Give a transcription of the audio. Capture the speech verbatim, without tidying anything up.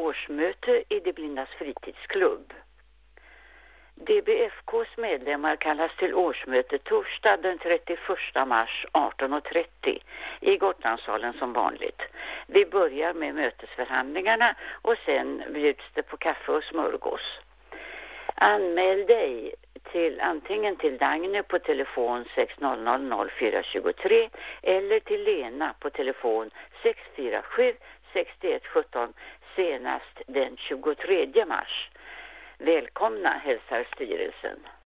årsmöte i De blindas fritidsklubb. D B F K:s medlemmar kallas till årsmöte torsdag den trettioförsta mars arton och trettio i Gotlandssalen som vanligt. Vi börjar med mötesförhandlingarna och sen bjuds det på kaffe och smörgås. Anmäl dig till antingen till Dagny på telefon sex noll noll noll fyra två tre eller till Lena på telefon sex fyra sju sex ett ett sju senast den tjugotredje mars. Välkomna, hälsar styrelsen.